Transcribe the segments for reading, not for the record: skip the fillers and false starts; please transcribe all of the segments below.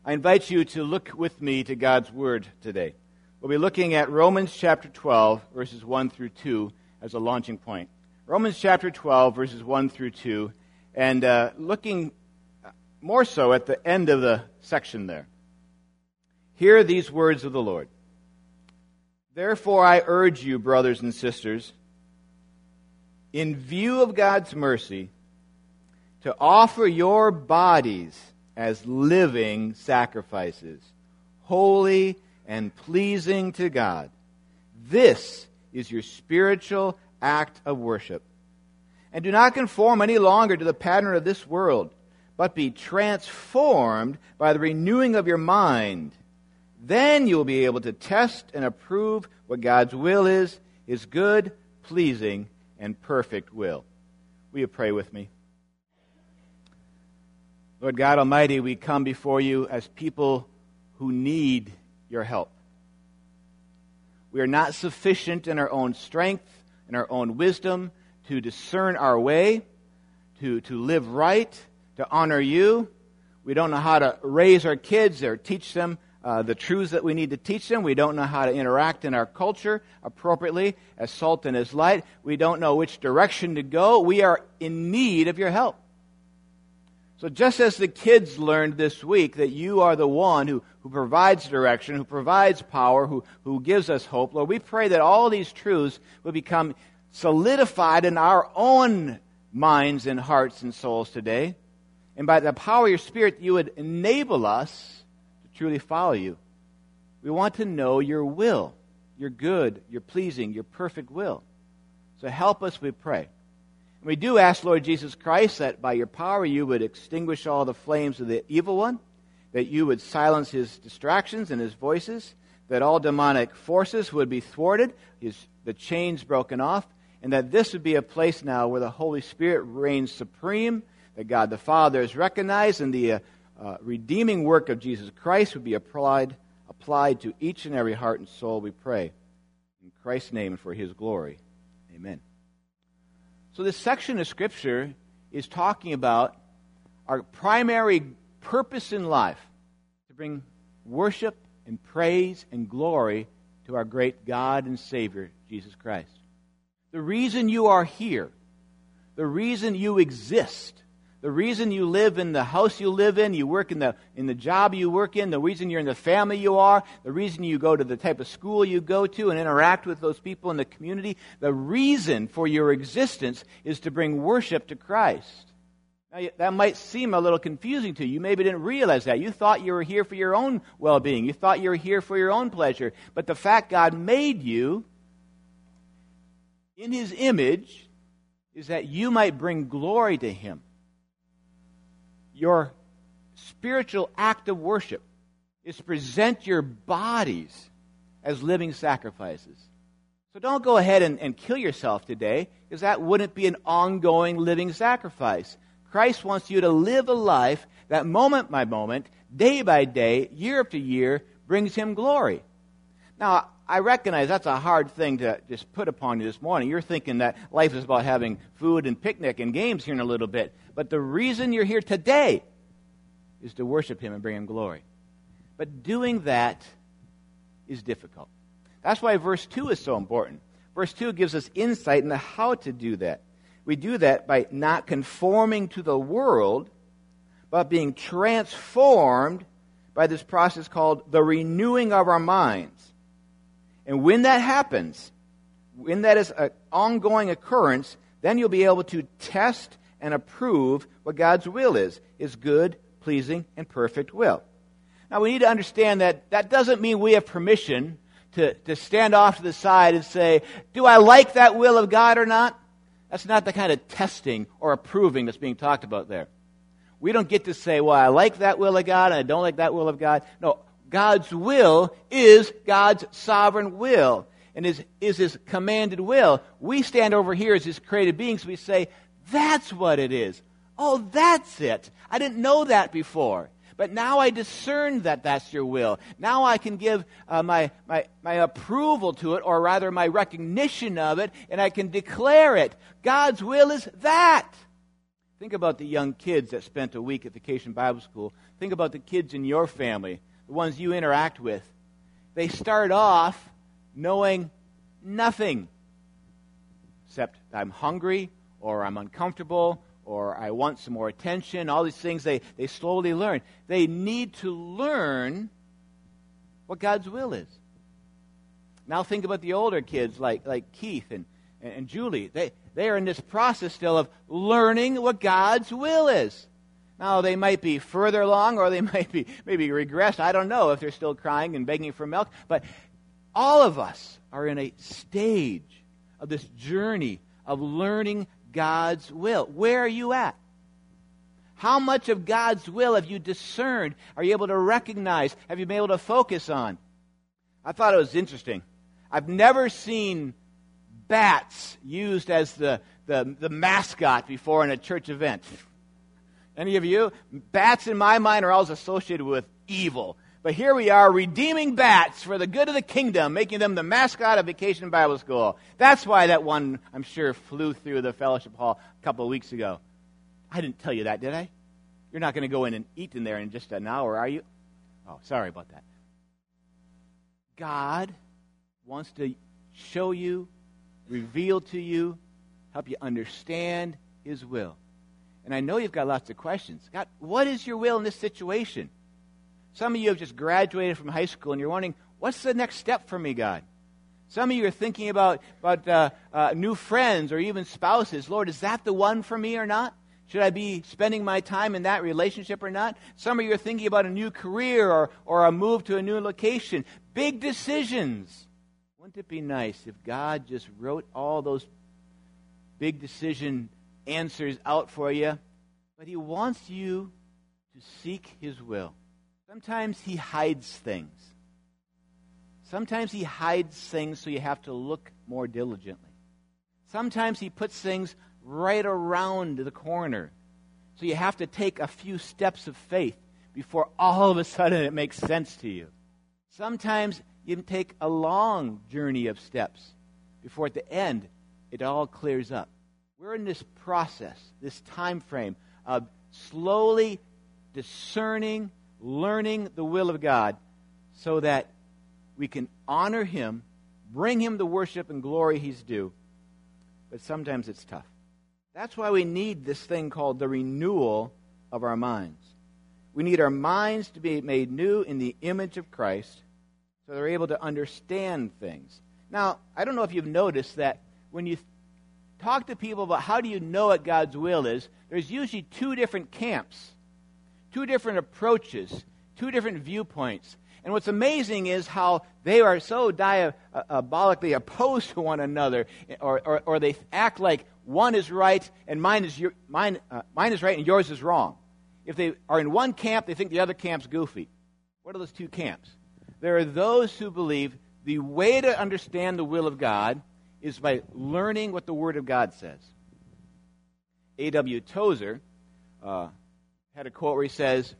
I invite you to look with me to God's Word today. We'll be looking at Romans chapter 12, verses 1 through 2 as a launching point. Romans chapter 12, verses 1 through 2, and looking more so at the end of the section there. Hear these words of the Lord. Therefore I urge you, brothers and sisters, in view of God's mercy, to offer your bodies as living sacrifices, holy and pleasing to God. This is your spiritual act of worship. And do not conform any longer to the pattern of this world, but be transformed by the renewing of your mind. Then you will be able to test and approve what God's will is, His good, pleasing, and perfect will. Will you pray with me? Lord God Almighty, we come before you as people who need your help. We are not sufficient in our own strength, in our own wisdom, to discern our way, to live right, to honor you. We don't know how to raise our kids or teach them the truths that we need to teach them. We don't know how to interact in our culture appropriately as salt and as light. We don't know which direction to go. We are in need of your help. So just as the kids learned this week that you are the one who provides direction, who provides power, who gives us hope, Lord, we pray that all these truths will become solidified in our own minds and hearts and souls today. And by the power of your Spirit, you would enable us to truly follow you. We want to know your will, your good, your pleasing, your perfect will. So help us, we pray. We do ask, Lord Jesus Christ, that by your power you would extinguish all the flames of the evil one, that you would silence his distractions and his voices, that all demonic forces would be thwarted, the chains broken off, and that this would be a place now where the Holy Spirit reigns supreme, that God the Father is recognized, and the redeeming work of Jesus Christ would be applied to each and every heart and soul, we pray. In Christ's name and for his glory. Amen. So this section of Scripture is talking about our primary purpose in life, to bring worship and praise and glory to our great God and Savior, Jesus Christ. The reason you are here, the reason you exist, the reason you live in the house you live in, you work in the job you work in, the reason you're in the family you are, the reason you go to the type of school you go to and interact with those people in the community, the reason for your existence is to bring worship to Christ. Now, that might seem a little confusing to you. You maybe didn't realize that. You thought you were here for your own well-being. You thought you were here for your own pleasure. But the fact God made you in His image is that you might bring glory to Him. Your spiritual act of worship is to present your bodies as living sacrifices. So don't go ahead and kill yourself today, because that wouldn't be an ongoing living sacrifice. Christ wants you to live a life that moment by moment, day by day, year after year, brings Him glory. Now, I recognize that's a hard thing to just put upon you this morning. You're thinking that life is about having food and picnic and games here in a little bit. But the reason you're here today is to worship Him and bring Him glory. But doing that is difficult. That's why verse 2 is so important. Verse 2 gives us insight into how to do that. We do that by not conforming to the world, but being transformed by this process called the renewing of our minds. And when that happens, when that is an ongoing occurrence, then you'll be able to test and approve what God's will is, His good, pleasing, and perfect will. Now, we need to understand that that doesn't mean we have permission to stand off to the side and say, do I like that will of God or not? That's not the kind of testing or approving that's being talked about there. We don't get to say, well, I like that will of God and I don't like that will of God. No, God's will is God's sovereign will and is His commanded will. We stand over here as His created beings. We say, that's what it is. Oh, that's it. I didn't know that before. But now I discern that that's your will. Now I can give my approval to it, or rather my recognition of it, and I can declare it. God's will is that. Think about the young kids that spent a week at Vacation Bible School. Think about the kids in your family, the ones you interact with. They start off knowing nothing except I'm hungry, or I'm uncomfortable, or I want some more attention. All these things they slowly learn. They need to learn what God's will is. Now think about the older kids like Keith and Julie. They are in this process still of learning what God's will is. Now, they might be further along, or they might be maybe regressed. I don't know if they're still crying and begging for milk. But all of us are in a stage of this journey of learning God's will. Where are you at? How much of God's will have you discerned? Are you able to recognize? Have you been able to focus on? I thought it was interesting. I've never seen bats used as the mascot before in a church event. Any of you? Bats in my mind are always associated with evil. But here we are redeeming bats for the good of the kingdom, making them the mascot of Vacation Bible School. That's why that one, I'm sure, flew through the fellowship hall a couple of weeks ago. I didn't tell you that, did I? You're not going to go in and eat in there in just an hour, are you? Oh, sorry about that. God wants to show you, reveal to you, help you understand His will. And I know you've got lots of questions. God, what is your will in this situation? Some of you have just graduated from high school and you're wondering, what's the next step for me, God? Some of you are thinking about new friends or even spouses. Lord, is that the one for me or not? Should I be spending my time in that relationship or not? Some of you are thinking about a new career or a move to a new location. Big decisions. Wouldn't it be nice if God just wrote all those big decision answers out for you? But He wants you to seek His will. Sometimes He hides things. Sometimes He hides things so you have to look more diligently. Sometimes He puts things right around the corner. So you have to take a few steps of faith before all of a sudden it makes sense to you. Sometimes you take a long journey of steps before at the end it all clears up. We're in this process, this time frame of slowly discerning, learning the will of God so that we can honor Him, bring Him the worship and glory He's due. But sometimes it's tough. That's why we need this thing called the renewal of our minds. We need our minds to be made new in the image of Christ so they're able to understand things. Now, I don't know if you've noticed that when you talk to people about how do you know what God's will is, there's usually two different camps, two different approaches, two different viewpoints. And what's amazing is how they are so diabolically opposed to one another, or they act like one is right and mine is right and yours is wrong. If they are in one camp, they think the other camp's goofy. What are those two camps? There are those who believe the way to understand the will of God is by learning what the Word of God says. A.W. Tozer had a quote where he says,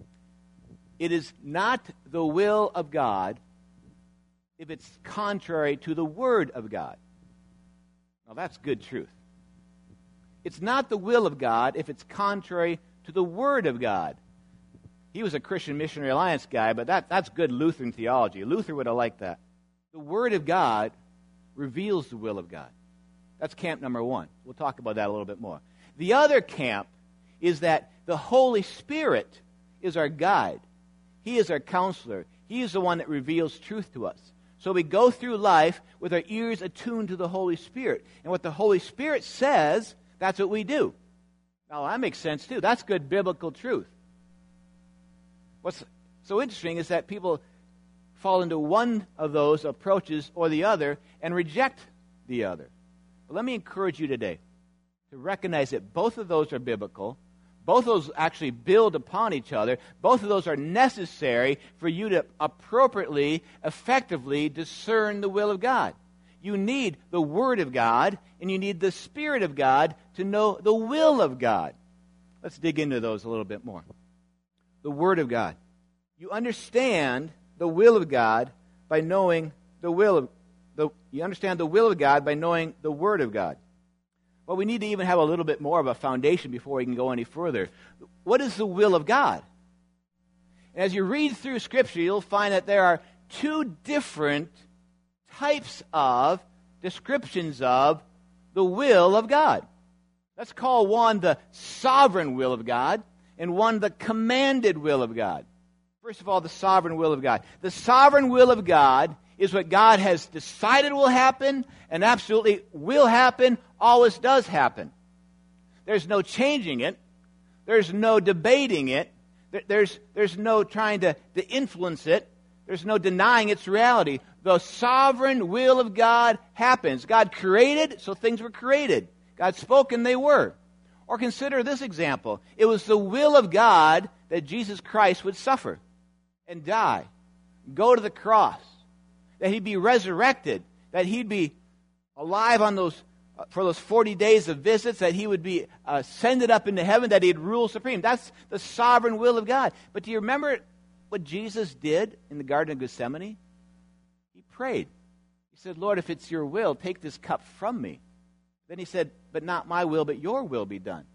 "It is not the will of God if it's contrary to the Word of God." Now that's good truth. It's not the will of God if it's contrary to the Word of God. He was a Christian Missionary Alliance guy, but that's good Lutheran theology. Luther would have liked that. The Word of God reveals the will of God. That's camp number one. We'll talk about that a little bit more. The other camp is that the Holy Spirit is our guide. He is our counselor. He is the one that reveals truth to us. So we go through life with our ears attuned to the Holy Spirit. And what the Holy Spirit says, that's what we do. Now, that makes sense too. That's good biblical truth. What's so interesting is that people fall into one of those approaches or the other and reject the other. But let me encourage you today to recognize that both of those are biblical. Both of those actually build upon each other. Both of those are necessary for you to appropriately, effectively discern the will of God. You need the Word of God, and you need the Spirit of God to know the will of God. Let's dig into those a little bit more. The Word of God. You understand the will of God by knowing the will of you understand the will of God by knowing the Word of God. But we need to even have a little bit more of a foundation before we can go any further. What is the will of God? And as you read through Scripture, you'll find that there are two different types of descriptions of the will of God. Let's call one the sovereign will of God and one the commanded will of God. First of all, the sovereign will of God. The sovereign will of God is what God has decided will happen and absolutely will happen, always does happen. There's no changing it. There's no debating it. There's no trying to influence it. There's no denying its reality. The sovereign will of God happens. God created, so things were created. God spoke, and they were. Or consider this example. It was the will of God that Jesus Christ would suffer and die, go to the cross, that he'd be resurrected, that he'd be alive on for those 40 days of visits, that he would be ascended up into heaven, that he'd rule supreme. That's the sovereign will of God. But do you remember what Jesus did in the Garden of Gethsemane? He prayed. He said, Lord, if it's your will, take this cup from me. Then he said, but not my will, but your will be done.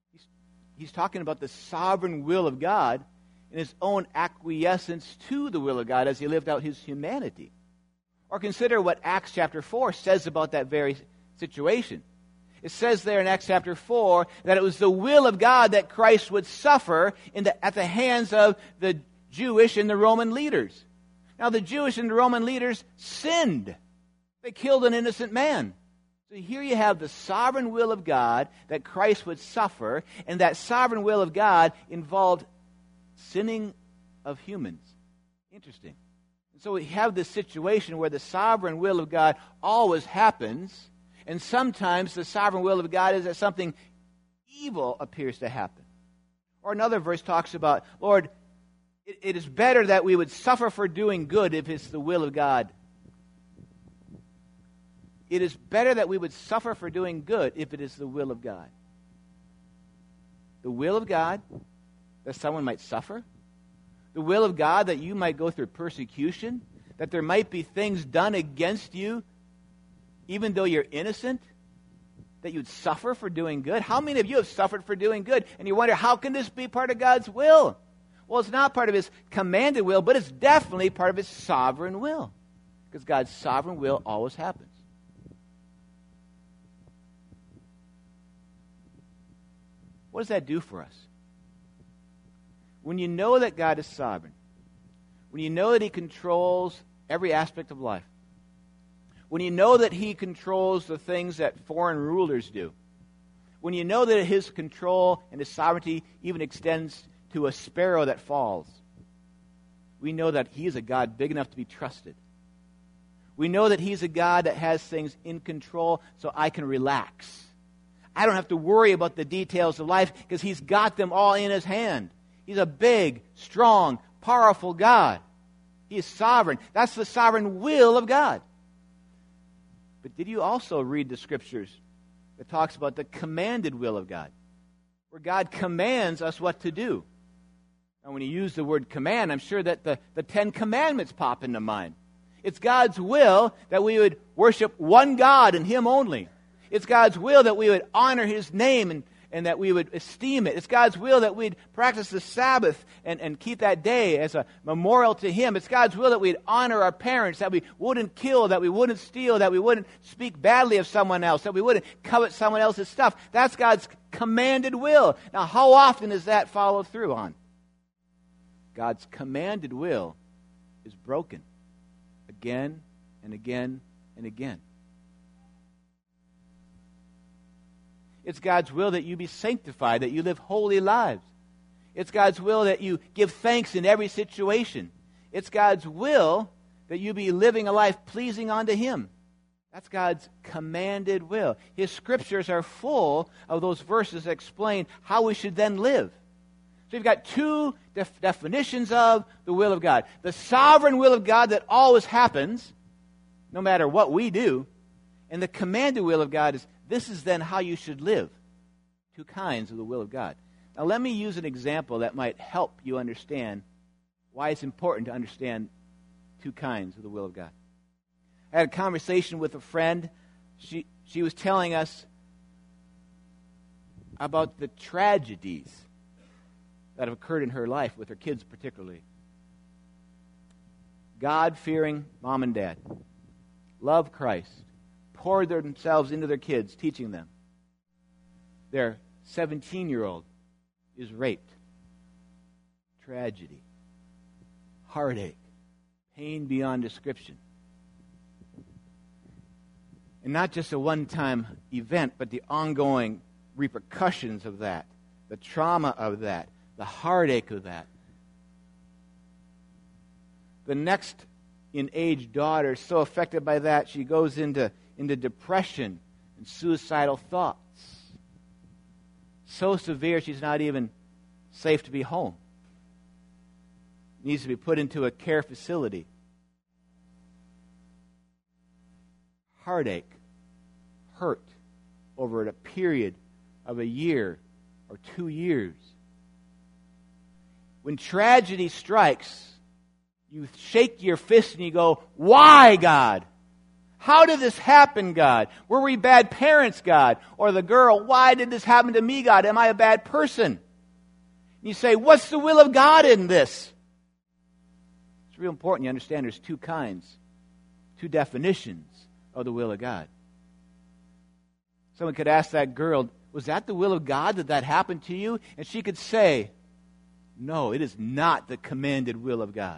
He's talking about the sovereign will of God in his own acquiescence to the will of God as he lived out his humanity. Or consider what Acts chapter 4 says about that very situation. It says there in Acts chapter 4 that it was the will of God that Christ would suffer at the hands of the Jewish and the Roman leaders. Now the Jewish and the Roman leaders sinned. They killed an innocent man. So here you have the sovereign will of God that Christ would suffer, and that sovereign will of God involved sinning of humans. Interesting. And so we have this situation where the sovereign will of God always happens, and sometimes the sovereign will of God is that something evil appears to happen. Or another verse talks about, Lord, it is better that we would suffer for doing good if it's the will of God. It is better that we would suffer for doing good if it is the will of God. The will of God that someone might suffer. The will of God that you might go through persecution. That there might be things done against you even though you're innocent. That you'd suffer for doing good. How many of you have suffered for doing good? And you wonder, how can this be part of God's will? Well, it's not part of his commanded will, but it's definitely part of his sovereign will. Because God's sovereign will always happens. What does that do for us? When you know that God is sovereign, when you know that he controls every aspect of life, when you know that he controls the things that foreign rulers do, when you know that his control and his sovereignty even extends to a sparrow that falls, we know that he is a God big enough to be trusted. We know that he's a God that has things in control, so I can relax. I don't have to worry about the details of life because he's got them all in his hand. He's a big, strong, powerful God. He is sovereign. That's the sovereign will of God. But did you also read the scriptures that talks about the commanded will of God, where God commands us what to do? Now, when you use the word command, I'm sure that the 10 Commandments pop into mind. It's God's will that we would worship one God and him only. It's God's will that we would honor his name and that we would esteem it. It's God's will that we'd practice the Sabbath and keep that day as a memorial to him. It's God's will that we'd honor our parents, that we wouldn't kill, that we wouldn't steal, that we wouldn't speak badly of someone else, that we wouldn't covet someone else's stuff. That's God's commanded will. Now, how often is that followed through on? God's commanded will is broken again and again and again. It's God's will that you be sanctified, that you live holy lives. It's God's will that you give thanks in every situation. It's God's will that you be living a life pleasing unto him. That's God's commanded will. His scriptures are full of those verses that explain how we should then live. So you've got two definitions of the will of God. The sovereign will of God that always happens, no matter what we do. And the commanded will of God is, this is then how you should live. Two kinds of the will of God. Now let me use an example that might help you understand why it's important to understand two kinds of the will of God. I had a conversation with a friend. She was telling us about the tragedies that have occurred in her life, with her kids particularly. God-fearing mom and dad, love Christ, poured themselves into their kids, teaching them. Their 17-year-old is raped. Tragedy, heartache, pain beyond description. And not just a one-time event, but the ongoing repercussions of that, the trauma of that, the heartache of that. The next in age daughter is so affected by that, she goes into depression and suicidal thoughts. So severe she's not even safe to be home. Needs to be put into a care facility. Heartache, hurt over a period of a year or 2 years. When tragedy strikes, you shake your fist and you go, "Why, God? How did this happen, God? Were we bad parents, God?" Or the girl, "Why did this happen to me, God? Am I a bad person?" And you say, "What's the will of God in this?" It's real important you understand there's two definitions of the will of God. Someone could ask that girl, "Was that the will of God that that happened to you?" And she could say, "No, it is not the commanded will of God."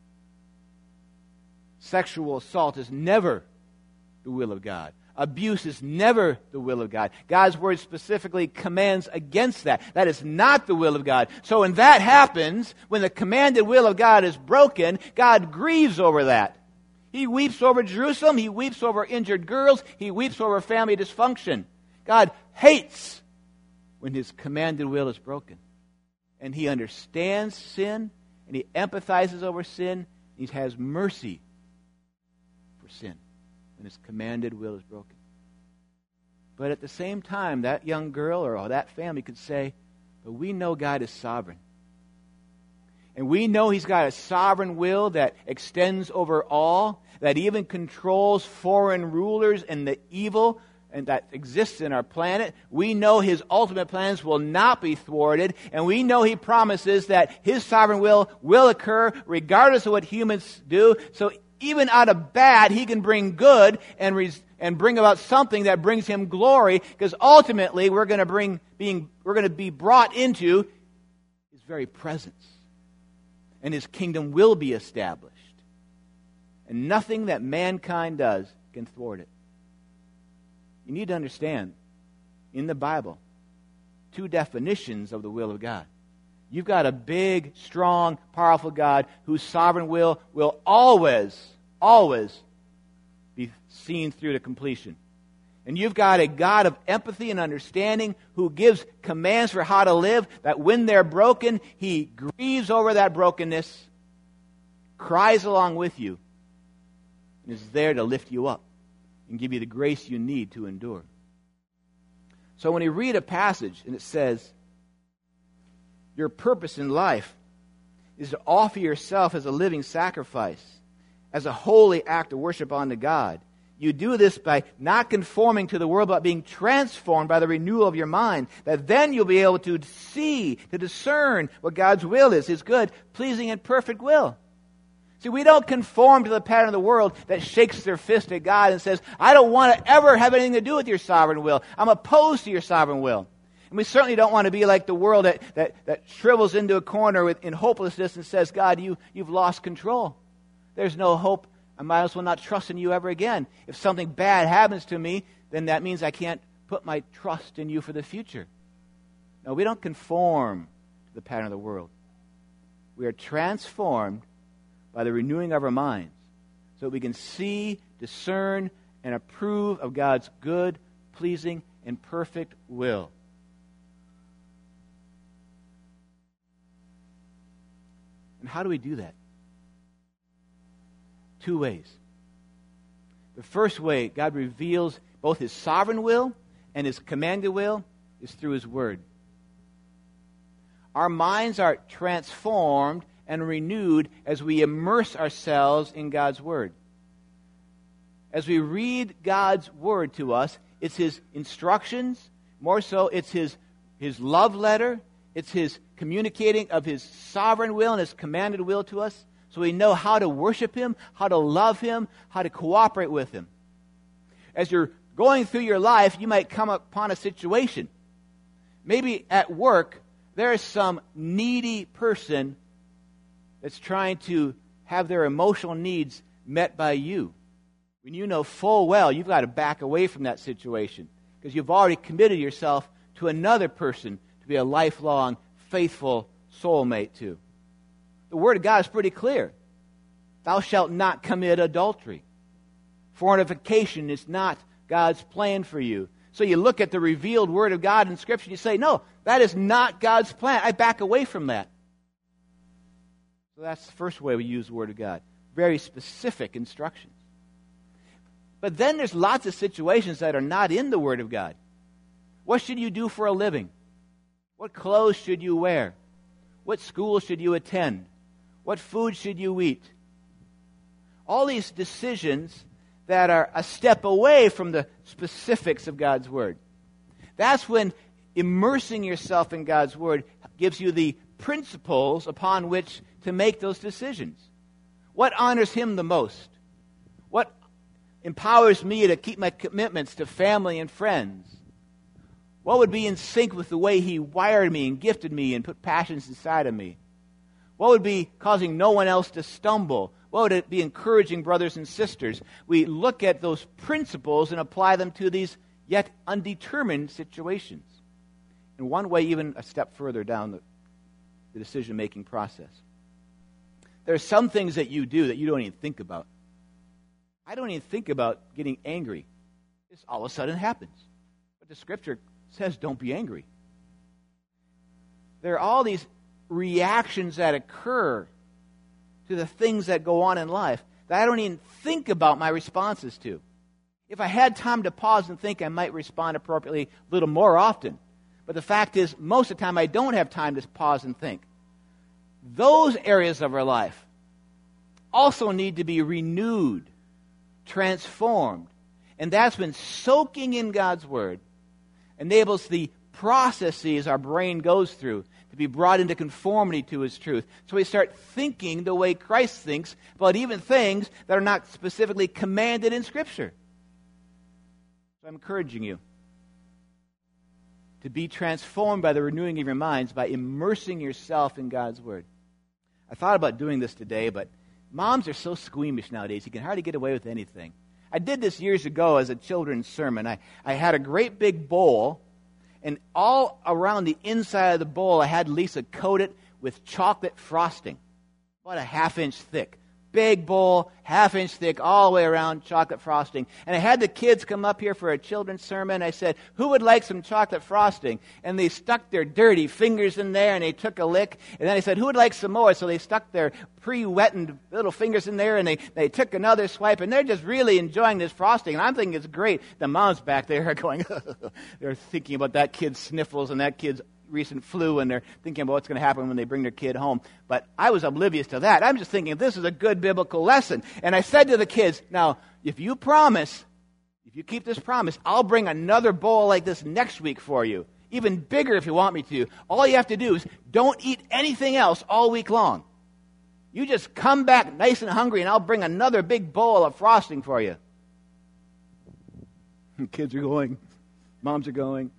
Sexual assault is never the will of God. Abuse is never the will of God. God's word specifically commands against that. That is not the will of God. So when that happens, when the commanded will of God is broken, God grieves over that. He weeps over Jerusalem. He weeps over injured girls. He weeps over family dysfunction. God hates when His commanded will is broken. And He understands sin, and He empathizes over sin, and He has mercy for sin when His commanded will is broken. But at the same time, that young girl or that family could say, "But we know God is sovereign. And we know He's got a sovereign will that extends over all, that even controls foreign rulers and the evil and that exists in our planet. We know His ultimate plans will not be thwarted, and we know He promises that His sovereign will occur regardless of what humans do. So even out of bad, He can bring good and bring about something that brings Him glory, because ultimately we're going to be brought into His very presence, and His kingdom will be established. And nothing that mankind does can thwart it. You need to understand, in the Bible, two definitions of the will of God. You've got a big, strong, powerful God whose sovereign will always be seen through to completion. And you've got a God of empathy and understanding who gives commands for how to live, that when they're broken, He grieves over that brokenness, cries along with you, and is there to lift you up and give you the grace you need to endure. So when you read a passage and it says, your purpose in life is to offer yourself as a living sacrifice, as a holy act of worship unto God. You do this by not conforming to the world, but being transformed by the renewal of your mind, that then you'll be able to see, to discern what God's will is, His good, pleasing, and perfect will. See, we don't conform to the pattern of the world that shakes their fist at God and says, "I don't want to ever have anything to do with your sovereign will. I'm opposed to your sovereign will." And we certainly don't want to be like the world that shrivels into a corner in hopelessness and says, "God, you've lost control. There's no hope. I might as well not trust in you ever again. If something bad happens to me, then that means I can't put my trust in you for the future." No, we don't conform to the pattern of the world. We are transformed by the renewing of our minds so that we can see, discern, and approve of God's good, pleasing, and perfect will. And how do we do that? Two ways. The first way God reveals both His sovereign will and His commanded will is through His Word. Our minds are transformed and renewed as we immerse ourselves in God's Word. As we read God's Word to us, it's His instructions, more so it's His His love letter. It's His communicating of His sovereign will and His commanded will to us, so we know how to worship Him, how to love Him, how to cooperate with Him. As you're going through your life, you might come upon a situation. Maybe at work, there is some needy person that's trying to have their emotional needs met by you. When you know full well you've got to back away from that situation because you've already committed yourself to another person to be a lifelong, faithful soulmate to. The Word of God is pretty clear. Thou shalt not commit adultery. Fornication is not God's plan for you. So you look at the revealed Word of God in Scripture and you say, no, that is not God's plan. I back away from that. So that's the first way we use the Word of God. Very specific instructions. But then there's lots of situations that are not in the Word of God. What should you do for a living? What clothes should you wear? What school should you attend? What food should you eat? All these decisions that are a step away from the specifics of God's Word. That's when immersing yourself in God's Word gives you the principles upon which to make those decisions. What honors Him the most? What empowers me to keep my commitments to family and friends? What would be in sync with the way He wired me and gifted me and put passions inside of me? What would be causing no one else to stumble? What would it be encouraging brothers and sisters? We look at those principles and apply them to these yet undetermined situations. In one way, even a step further down the decision-making process. There are some things that you do that you don't even think about. I don't even think about getting angry. This all of a sudden happens. But the Scripture says don't be angry. There are all these reactions that occur to the things that go on in life that I don't even think about my responses to. If I had time to pause and think, I might respond appropriately a little more often. But the fact is, most of the time I don't have time to pause and think. Those areas of our life also need to be renewed, transformed. And that's when soaking in God's Word enables the processes our brain goes through to be brought into conformity to His truth. So we start thinking the way Christ thinks about even things that are not specifically commanded in Scripture. So I'm encouraging you to be transformed by the renewing of your minds by immersing yourself in God's Word. I thought about doing this today, but moms are so squeamish nowadays, you can hardly get away with anything. I did this years ago as a children's sermon. I had a great big bowl, and all around the inside of the bowl, I had Lisa coat it with chocolate frosting, about a half-inch thick. Big bowl, half-inch thick, all the way around, chocolate frosting. And I had the kids come up here for a children's sermon. I said, who would like some chocolate frosting? And they stuck their dirty fingers in there, and they took a lick. And then I said, who would like some more? So they stuck their pre-wetted little fingers in there, and they took another swipe, and they're just really enjoying this frosting. And I'm thinking it's great. The moms back there are going, they're thinking about that kid's sniffles and that kid's recent flu, and they're thinking about what's going to happen when they bring their kid home. But I was oblivious to that. I'm just thinking, this is a good biblical lesson. And I said to the kids, now, if you keep this promise, I'll bring another bowl like this next week for you. Even bigger if you want me to. All you have to do is don't eat anything else all week long. You just come back nice and hungry, and I'll bring another big bowl of frosting for you. Kids are going. Moms are going.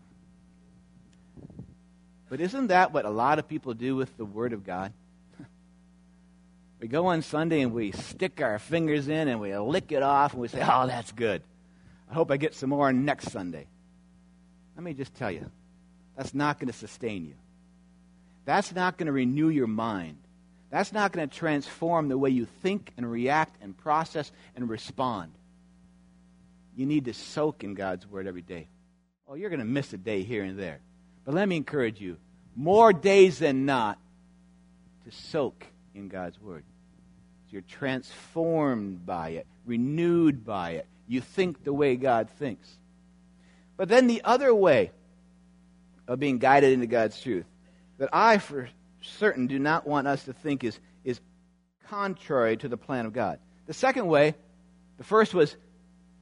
But isn't that what a lot of people do with the Word of God? We go on Sunday and we stick our fingers in and we lick it off and we say, oh, that's good. I hope I get some more next Sunday. Let me just tell you, that's not going to sustain you. That's not going to renew your mind. That's not going to transform the way you think and react and process and respond. You need to soak in God's Word every day. Oh, you're going to miss a day here and there. But let me encourage you, more days than not, to soak in God's Word. So you're transformed by it, renewed by it. You think the way God thinks. But then the other way of being guided into God's truth, that I for certain do not want us to think is contrary to the plan of God. The second way, the first was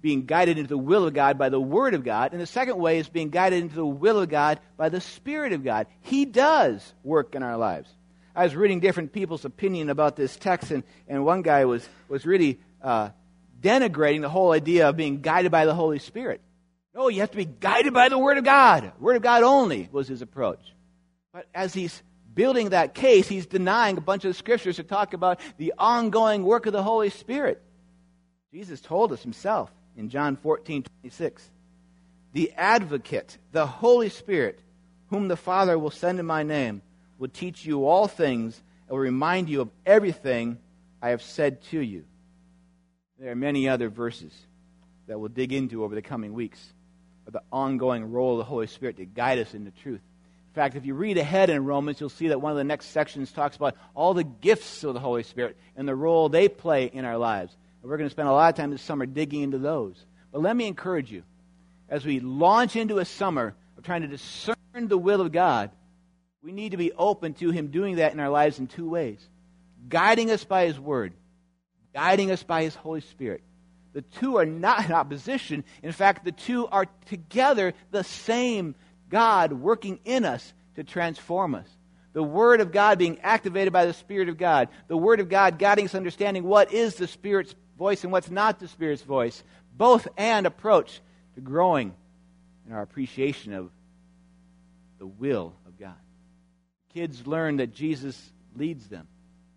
being guided into the will of God by the Word of God. And the second way is being guided into the will of God by the Spirit of God. He does work in our lives. I was reading different people's opinion about this text, and one guy was really denigrating the whole idea of being guided by the Holy Spirit. No, you have to be guided by the Word of God. Word of God only was his approach. But as he's building that case, he's denying a bunch of the scriptures that talk about the ongoing work of the Holy Spirit. Jesus told us himself in John 14:26, "The advocate, the Holy Spirit, whom the Father will send in my name, will teach you all things and will remind you of everything I have said to you." There are many other verses that we'll dig into over the coming weeks of the ongoing role of the Holy Spirit to guide us into truth. In fact, if you read ahead in Romans, you'll see that one of the next sections talks about all the gifts of the Holy Spirit and the role they play in our lives. And we're going to spend a lot of time this summer digging into those. But let me encourage you, as we launch into a summer of trying to discern the will of God, we need to be open to Him doing that in our lives in two ways. Guiding us by His Word, guiding us by His Holy Spirit. The two are not in opposition. In fact, the two are together the same God working in us to transform us. The Word of God being activated by the Spirit of God. The Word of God guiding us understanding what is the Spirit's voice and what's not the Spirit's voice. Both and approach to growing in our appreciation of the will of God. Kids learn that Jesus leads them,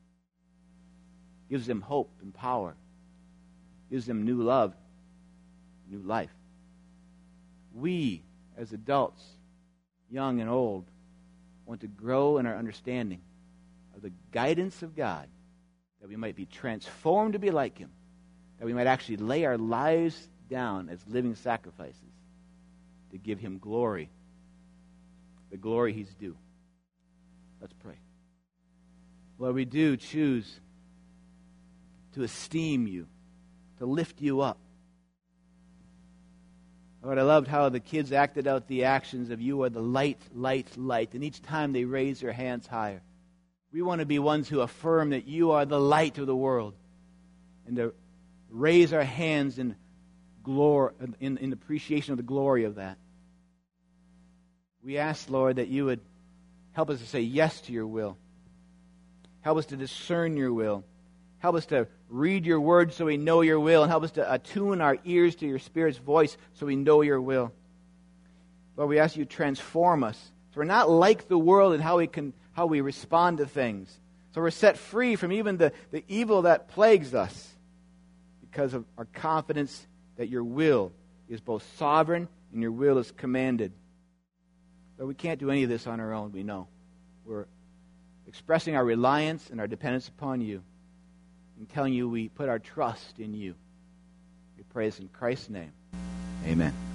gives them hope and power, gives them new love, new life. We, as adults, young and old, want to grow in our understanding of the guidance of God, that we might be transformed to be like Him, that we might actually lay our lives down as living sacrifices to give Him glory, the glory He's due. Let's pray. Lord, we do choose to esteem You, to lift You up. Lord, I loved how the kids acted out the actions of You are the light, light, light. And each time they raise their hands higher. We want to be ones who affirm that You are the light of the world. And to raise our hands in glory, in appreciation of the glory of that. We ask, Lord, that You would help us to say yes to Your will. Help us to discern Your will. Help us to read Your Word so we know Your will, and help us to attune our ears to Your Spirit's voice so we know Your will. Lord, we ask You to transform us so we're not like the world in how we respond to things. So we're set free from even the evil that plagues us because of our confidence that Your will is both sovereign and Your will is commanded. But we can't do any of this on our own, we know. We're expressing our reliance and our dependence upon You, and telling You we put our trust in You. We pray this in Christ's name. Amen.